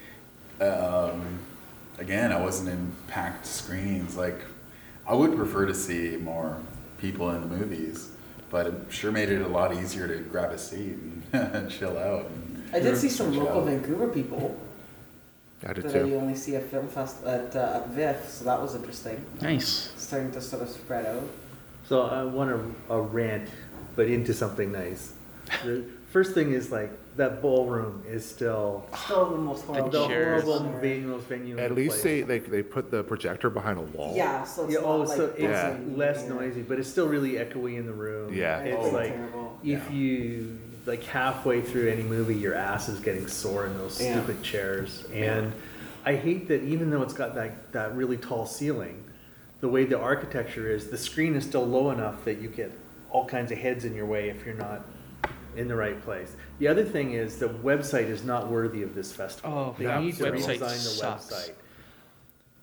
um, again, I wasn't in packed screenings. Like, I would prefer to see more people in the movies, but it sure made it a lot easier to grab a seat and chill out. And I did see some chill local out. Vancouver people I did that too. you only see at film fest at, uh, at V I F, so that was interesting. Nice. Starting to sort of spread out. So I want a, a rant, but into something nice. The first thing is like that ballroom is still Still the most The horrible. the chairs. horrible venue, most venue. in At the least place. they, they they put the projector behind a wall. Yeah, so it's Yeah, not oh, like so it's Yeah. buzzing, less yeah. noisy, but it's still really echoey in the room. Yeah. It's Oh. like Terrible. if Yeah. you like halfway through any movie, your ass is getting sore in those Yeah. stupid chairs. And I hate that even though it's got that, that really tall ceiling, the way the architecture is, the screen is still low enough that you get all kinds of heads in your way if you're not in the right place. The other thing is the website is not worthy of this festival. Oh, they that need to website redesign the sucks. website.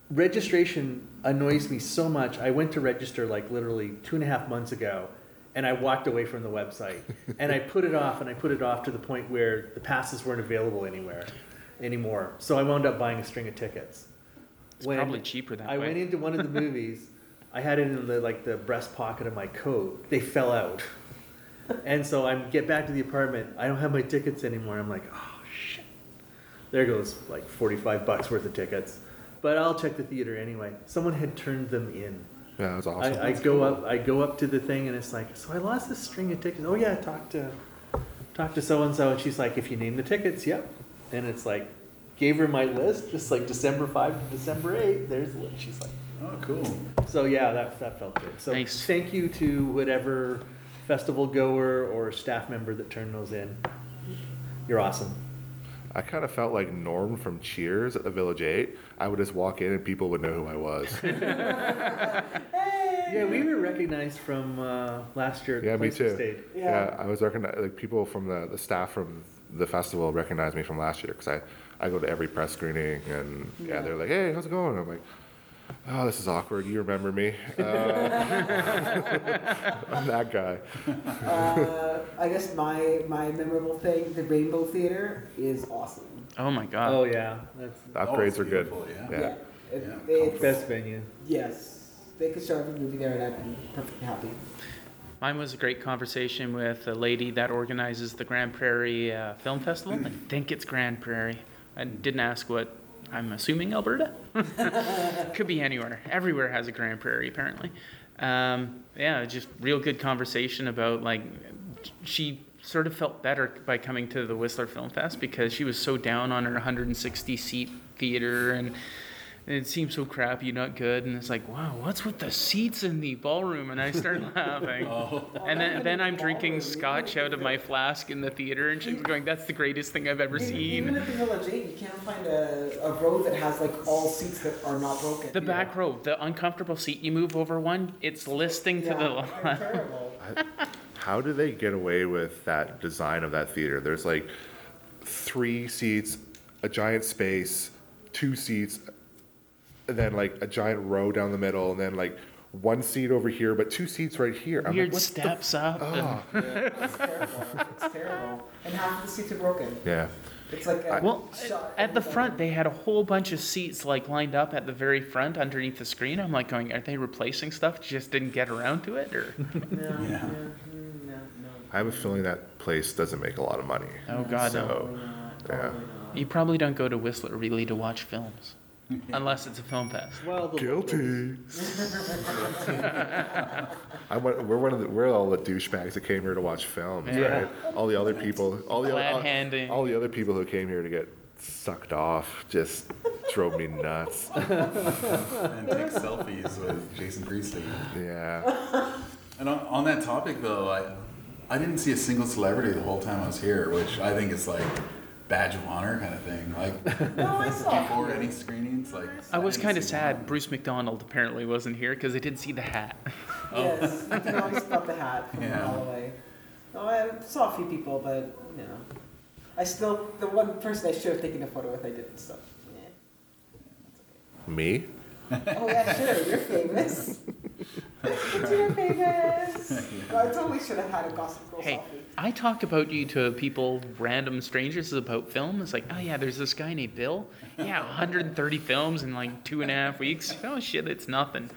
registration annoys me so much. I went to register like literally two and a half months ago, and I walked away from the website. And I put it off, and I put it off to the point where the passes weren't available anywhere anymore. So I wound up buying a string of tickets. It's When probably cheaper that I way. went into one of the movies, I had it in the like the breast pocket of my coat. They fell out. And so I get back to the apartment. I don't have my tickets anymore. I'm like, oh shit. There goes like forty-five bucks worth of tickets. But I'll check the theater anyway. Someone had turned them in. Yeah, that was awesome. I, I go up. I go up to the thing, and it's like, so I lost this string of tickets. Oh yeah, talk to, talk to so and so, and she's like, if you name the tickets, yep. And it's like, gave her my list, just like December fifth to December eighth. There's the list. She's like, Oh, cool. so yeah, that that felt good. So Nice. thank you to whatever festival goer or staff member that turned those in. You're awesome. I kind of felt like Norm from Cheers at the Village Eight. I would just walk in and people would know who I was. Yeah, we were recognized from uh, last year. At the Yeah, me place we too. stayed. Yeah, I was recognized. Like people from the, the staff from the festival recognized me from last year because I, I go to every press screening and yeah, Yeah. they're like, hey, how's it going? I'm like, oh, this is awkward. You remember me? Uh, I'm that guy. Uh, I guess my my memorable thing, the Rainbow Theater, is awesome. Oh my god. Oh yeah, that's The Oh, upgrades it's are good. beautiful, yeah. Yeah. It, Yeah. it's- best venue. Yes, they could show every movie there, and I'd be perfectly happy. Mine was a great conversation with a lady that organizes the Grand Prairie uh, Film Festival. I think it's Grand Prairie. I didn't ask what. I'm assuming Alberta. Could be anywhere. Everywhere has a Grand Prairie apparently. Um, yeah, just real good conversation about like she sort of felt better by coming to the Whistler Film Fest because she was so down on her one hundred sixty seat theater and it seemed so crappy, not good. And it's like, wow, what's with the seats in the ballroom? And I started laughing. Oh, And then, then I'm drinking scotch out of my flask in the theater, and she's going, "That's the greatest thing I've ever Even- seen." Even at the Village Eight, you can't find a, a row that has like all seats that are not broken. The back row, the uncomfortable seat, you move over one, it's listing to the Yeah, left. they're terrible. How do they get away with that design of that theater? There's like three seats, a giant space, two seats, and then like a giant row down the middle, and then like one seat over here, but two seats right here. I'm Weird like, what's the- steps up. and- Oh, Yeah, it's terrible. It's terrible. And half of the seats are broken. yeah. It's like a Well, shot at the in front, they had a whole bunch of seats like lined up at the very front underneath the screen. I'm like going, are they replacing stuff? Just didn't get around to it, or? No, Yeah. no, mm, no, no. I have a feeling that place doesn't make a lot of money. Oh God, no. So, Probably not. yeah. Probably not. You probably don't go to Whistler really to watch films, unless it's a film fest. well, the Guilty. I went, we're one of the, we're all the douchebags that came here to watch films, Yeah. right? All the other people, all the Glad other, handing. all the other people who came here to get sucked off just drove me nuts. and take selfies with Jason Priestley. Yeah. And on, on that topic, though, I I didn't see a single celebrity the whole time I was here, which I think is like badge of honor kind of thing. Like No, I saw. before any screenings, like I was didn't kind of see sad. one. Bruce McDonald apparently wasn't here because I did see the hat. Yes, I can always spot the hat from Yeah. a mile away. No, I saw a few people, but you know, I still the one person I should have taken a photo with, I didn't. So, yeah. Me? Oh yeah, sure, you're famous. You're famous. No, I totally should have had a Gossip Girl Hey, selfie. I talk about you to people, random strangers, about film. It's like, oh yeah, there's this guy named Bill. Yeah, one hundred thirty films in like two and a half weeks. Oh shit, it's nothing.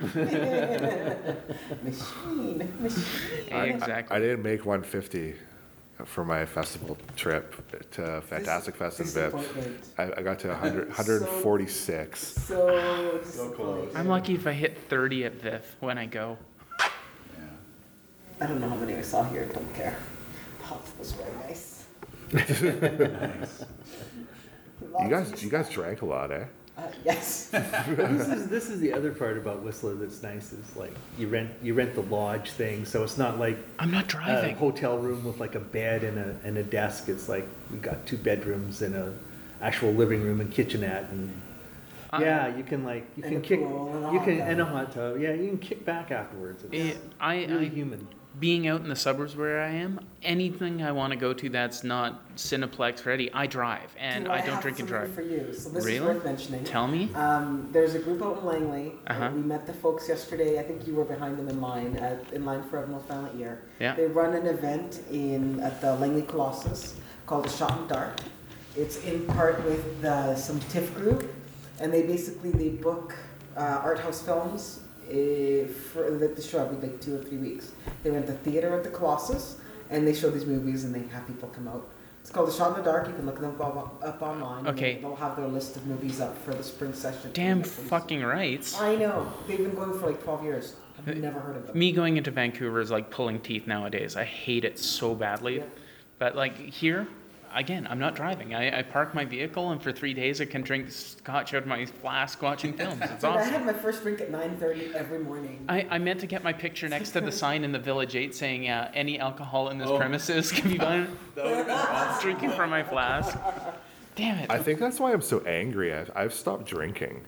Machine, machine. I- Exactly. I, I didn't make one fifty for my festival trip to Fantastic Fest in Viv. Disappointment. I, I got to one hundred, one forty-six. So disappointed. I'm lucky if I hit thirty at V I F when I go. Yeah. I don't know how many I saw here. Don't care. Oh, this was very nice. Nice. You guys, you guys drank a lot, eh? Uh, yes. this is this is the other part about Whistler that's nice is like you rent you rent the lodge thing, so it's not like I'm not a driving. hotel room with like a bed and a and a desk. It's like we got two bedrooms and a actual living room and kitchenette, and I- Yeah, you can like you And can a kick pool and a you hot can tub. and a hot tub. Yeah, you can kick back afterwards. It's Eh, I, really I human. being out in the suburbs where I am, anything I want to go to that's not Cineplex ready, I drive, and Do I don't have drink and something drive. for you. So this Really? is worth mentioning. Tell me. Um, there's a group out in Langley. Uh-huh. Uh, we met the folks yesterday. I think you were behind them in line, at, in line for a most violent year. Yeah. They run an event in at the Langley Colossus called the Shot in Dark. It's in part with the, some TIFF group, and they basically they book uh, art house films uh, for that they show every like two or three weeks. They rent the theater at the Colossus, and they show these movies, and they have people come out. It's called the Shot in the Dark. You can look them up, up online. Okay. And they'll have their list of movies up for the spring session. Damn Pretty soon. fucking rights. I know. They've been going for like twelve years. I've Uh, never heard of them. Me going into Vancouver is like pulling teeth nowadays. I hate it so badly. Yeah. But like here, again, I'm not driving. I, I park my vehicle, and for three days I can drink scotch out of my flask watching films. It's Dude, I awesome. had my first drink at nine thirty every morning. I, I meant to get my picture next to the sign in the Village eight saying uh, any alcohol in this Oh. premises can be bought. That would've been awesome. Drinking from my flask. Damn it. I think that's why I'm so angry. I've, I've stopped drinking.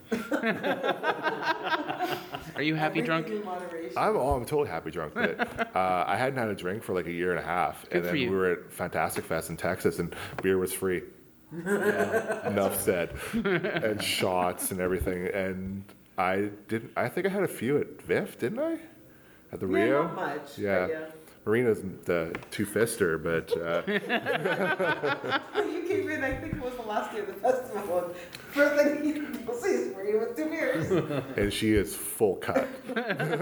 Are you happy drunk? Everything in moderation. I'm oh, I'm totally happy drunk. But uh, I hadn't had a drink for like a year and a half, Good and for then you. we were at Fantastic Fest in Texas, and beer was free. Enough said, and shots and everything. And I didn't. I think I had a few at V I F, didn't I? At the Yeah, Rio. not much. Yeah. But yeah. Marina's the two-fister, but uh, You came in, I think it was the last day of the festival. And first thing you people say is, "Were you with two beers?" and she is full cut. So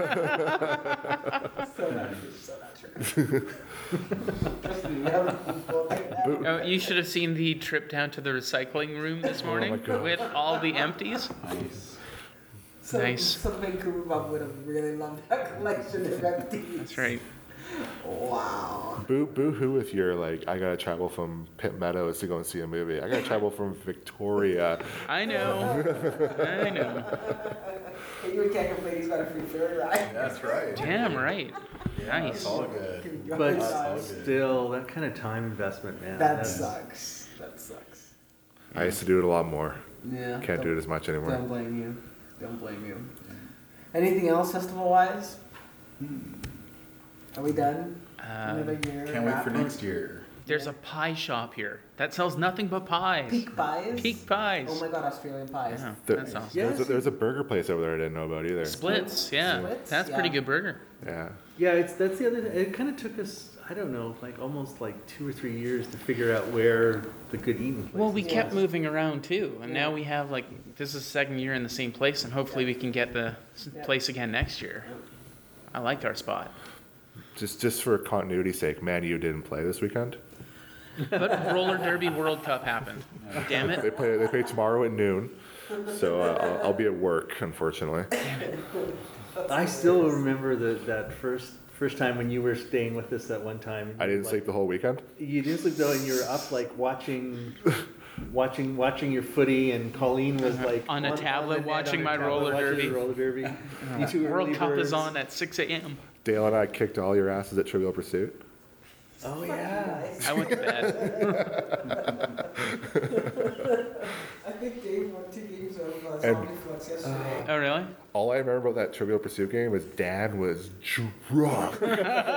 not true. So not true. Trust me, we have people like that. Boo. Oh, you should have seen the trip down to the recycling room this morning my God. with all the empties. Nice. Some, Nice. Some Vancouver mom would have really loved that collection of empties. That's right. Wow. Boo, boo hoo if you're like, I gotta travel from Pitt Meadows to go and see a movie. I gotta travel from Victoria. I know. I know. Hey, you can't complain. He's got a free ferry ride. That's right. Damn right. Nice. It's all good. But That's all good. still, that kind of time investment, man. That that's- sucks. That sucks. I used to do it a lot more. Yeah. Can't do it as much anymore. Don't blame you. Don't blame you. Anything else festival wise? Are we done? Another Um, year. Can't wait for wrap? next year. there's a pie shop here that sells nothing but pies. Peak pies. Peak pies. Oh my god, Australian pies. Yeah, There- that's awesome. Yeah. There's, a, there's a burger place over there I didn't know about either. Splits, yeah. Splits, That's pretty yeah. good burger. Yeah. Yeah, it's that's the other thing. It kind of took us, I don't know, like almost like two or three years to figure out where the good eating place. Well, we Yes. kept moving around too, and now Yeah. we have like this is the second year in the same place, and hopefully we can get the s- Yeah. place again next year. I liked our spot, Just just for continuity's sake, Man U didn't play this weekend. but roller derby World Cup happened. Damn They it! play they play tomorrow at noon, so uh, I'll, I'll be at work unfortunately. I still remember the, that first first time when you were staying with us at one time. I didn't like, sleep the whole weekend. You didn't sleep though, and you were up like watching, watching, watching your footy, and Colleen was like On a tablet the net, watching on my her tablet roller watching derby. the roller derby. You two World early Cup is birds. on at six a.m. Dale and I kicked all your asses at Trivial Pursuit. Oh yeah. I went to bed. I think Dave won two games of uh, And- Zombie Flux yesterday. Oh really? All I remember about that Trivial Pursuit game was Dan was drunk. Can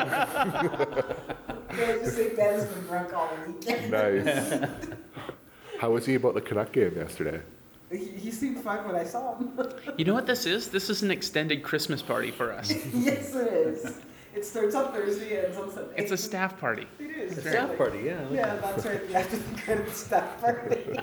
I just say Ben's been drunk all weekend? Nice. How was he about the Canuck game yesterday? He, he seemed fine when I saw him. You know what this is? This is an extended Christmas party for us. Yes, it is. It starts on Thursday and ends on Sunday. It's a staff party. It is. A staff party, yeah. okay. Yeah, that's right. The after the credit staff party.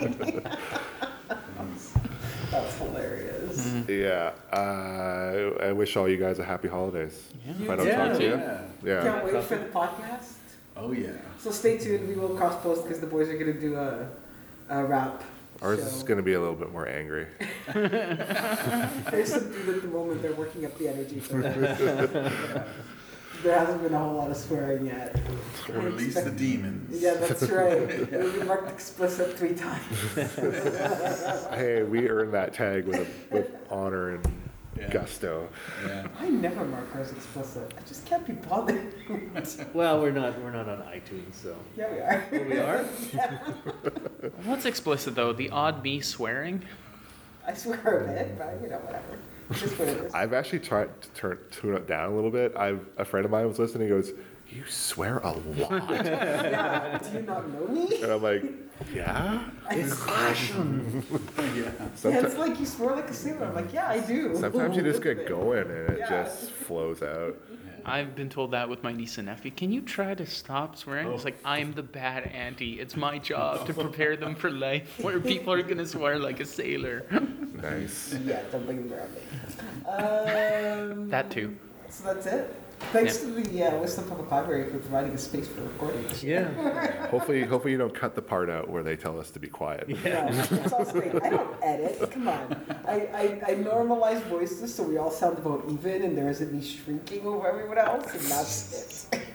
That's hilarious. Mm-hmm. Yeah. Uh, I wish all you guys a happy holidays. Yeah. If I don't Yeah. talk to you. Yeah. Yeah. Can't wait for the podcast. Oh yeah. So stay tuned. We will cross post because the boys are going to do a, a rap. Ours show. is going to be a little bit more angry. They're subdued at the moment. They're working up the energy for that. There hasn't been a whole lot of swearing yet. Release the demons. Yeah, that's right. It'll be marked explicit three times. Hey, we earned that tag with, with honor and Yeah. gusto. Yeah. I never mark ours explicit. I just can't be bothered. Well, we're not we're not on iTunes, so. Yeah, we are. Oh, we are. What's explicit though? The odd me swearing? I swear a bit, but you know, whatever. It's just what it is. I've actually tried to turn tune it down a little bit. I've a friend of mine was listening. He goes, "You swear a lot," Yeah, do you not know me? and I'm like, "Yeah." I swear. Yeah. Yeah, Someti- it's like you swear like a sailor. I'm like, yeah, I do. Sometimes you just get going and it Yeah. just flows out. I've been told that with my niece and nephew. Can you try to stop swearing? It's like, I'm the bad auntie. It's my job to prepare them for life where people are going to swear like a sailor. Nice. Yeah, don't bring them around me. Um, That too. So that's it. Thanks to the uh, Whistler Public Library for providing a space for recording. Yeah. Hopefully, hopefully you don't cut the part out where they tell us to be quiet. Yeah, it's all great. I don't edit. Come on. I, I, I normalize voices so we all sound about even and there isn't me shrinking over everyone else, and that's it.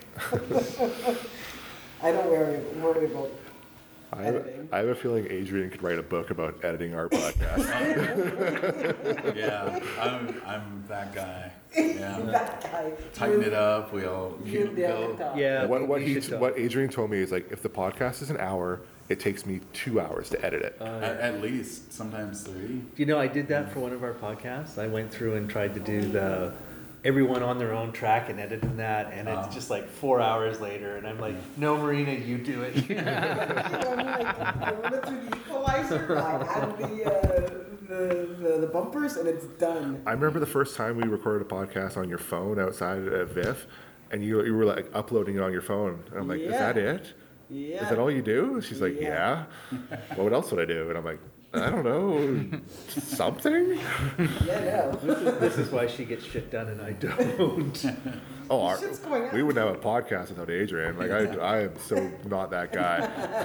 I don't worry, worry about I have, editing. I have a feeling Adrian could write a book about editing our podcast. Yeah, I'm, I'm that guy. Yeah. that guy. Tighten it up. We all You you and Dale go. can talk. Yeah. what what we he should talk. what Adrian told me is like, if the podcast is an hour, it takes me two hours to edit it. Uh, At, at least, sometimes three. You know, I did that for one of our podcasts. I went through and tried to do the everyone on their own track and edited that, and Oh. it's just like four hours later, and I'm like, no, Marina, you do it. I'm like, I went through the equalizer, I added the, uh, the, the, the bumpers, and it's done. I remember the first time we recorded a podcast on your phone outside at V I F, and you you were like uploading it on your phone. And I'm like, is Yeah. that it? Yeah. Is that all you do? She's like, Yeah. yeah. What else would I do? And I'm like, I don't know, something. Yeah, no. This is why she gets shit done and I don't. Oh, our, Shit's going on. we wouldn't have a podcast without Adrian. Like I, I am so not that guy.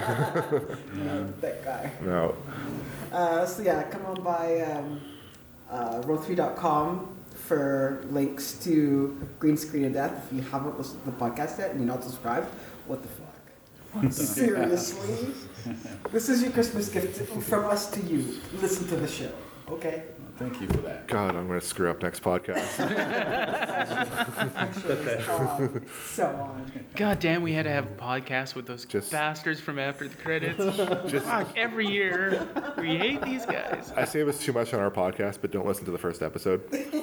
That guy. No. Uh, so yeah, come on by um, uh, row three dot com for links to Green Screen of Death. If you haven't listened to the podcast yet and you're not subscribed, what the fuck? Seriously? This is your Christmas gift from us to you. Listen to the show, okay? Thank you for that. God, I'm gonna screw up next podcast. Actually, um, so on. God damn, we had to have a podcast with those Just- bastards from after the credits. Just, Fuck, every year. We hate these guys. I say it was too much on our podcast, but don't listen to the first episode.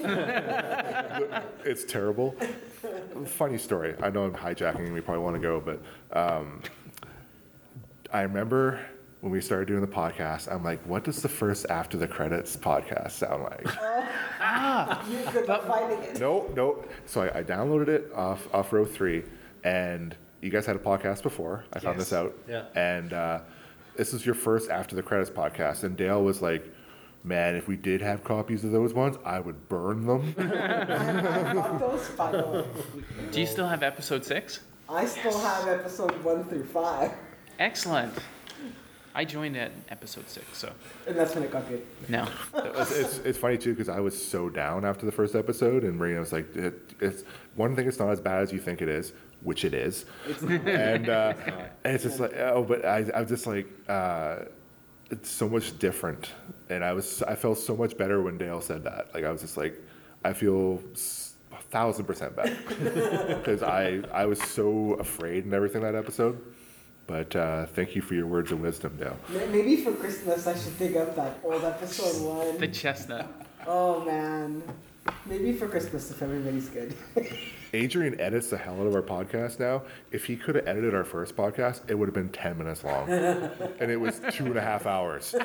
It's terrible. Funny story. I know I'm hijacking and we probably want to go, but um, I remember when we started doing the podcast, I'm like, what does the first after the credits podcast sound like? You're good at finding it. No, no. So I, I downloaded it off off row three, and you guys had a podcast before. I found Yes. this out. Yeah. And uh, this is your first after the credits podcast, and Dale was like, "Man, if we did have copies of those ones, I would burn them." I got those by the way. Do you still have episode six? I still have episode one through five, Excellent. I joined at episode six, so and that's when it got good. no. it's, it's, it's funny too because I was so down after the first episode, and Marina was like, it, "It's one thing. It's not as bad as you think it is, which it is." It's and uh, and it's just like, oh, but I I was just like, uh, it's so much different, and I was I felt so much better when Dale said that. Like I was just like, I feel s- a thousand percent better because I I was so afraid and everything that episode. But uh, thank you for your words of wisdom, Dale. May- Maybe for Christmas I should dig up that old episode one. The chestnut. Oh man. Maybe for Christmas if everybody's good. Adrian edits the hell out of our podcast now. If he could have edited our first podcast, it would have been ten minutes long, and it was two and a half hours.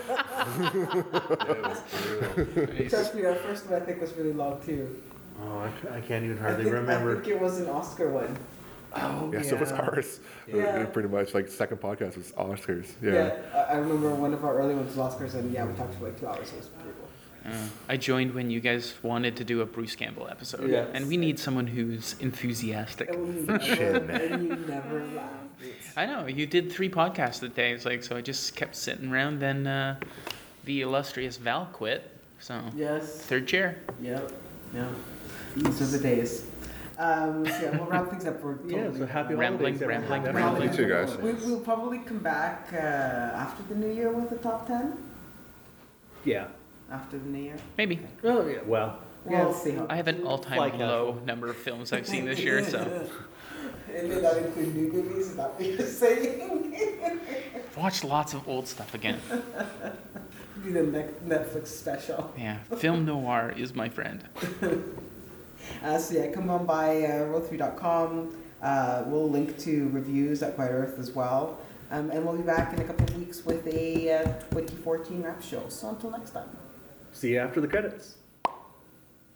Trust me, our first one I think was really long too. Oh, I, c- I can't even I hardly think, I remember. think it was an Oscar one. Oh, Yeah, so was yeah. ours. Yeah. Pretty much like second podcast was Oscars. Yeah. Yeah. I, I remember one of our early ones was Oscars, and yeah, we talked for like two hours. It was pretty cool. Uh, I joined when you guys wanted to do a Bruce Campbell episode, Yes. and we need someone who's enthusiastic. And you Chin. never, and you never laughed. I know you did three podcasts that day. It's like so I just kept sitting around. Then uh, the illustrious Val quit, so Yes. third chair. Yep. Yep. These are the days. Um, so yeah, we'll wrap things up. We're Yeah, totally so happy Rambling, holidays, everyone. rambling, Happy rambling. You too, guys. We, we'll probably come back uh, after the new year with the top ten. Yeah. After the new year. Maybe. Oh, yeah, well. We'll see how. I have an Fly all-time casual. low number of films I've seen this year, so It may not include new movies, is that what you're saying? Watch lots of old stuff again. Be the ne- Netflix special. Yeah, film noir is my friend. Uh, so yeah, come on by uh, roll three dot com. Uh, we'll link to reviews at Quiet Earth as well. Um, and we'll be back in a couple of weeks with a uh, twenty fourteen rap show. So until next time. See you after the credits.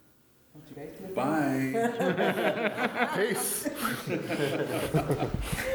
Don't you guys do a thing? Bye. Peace.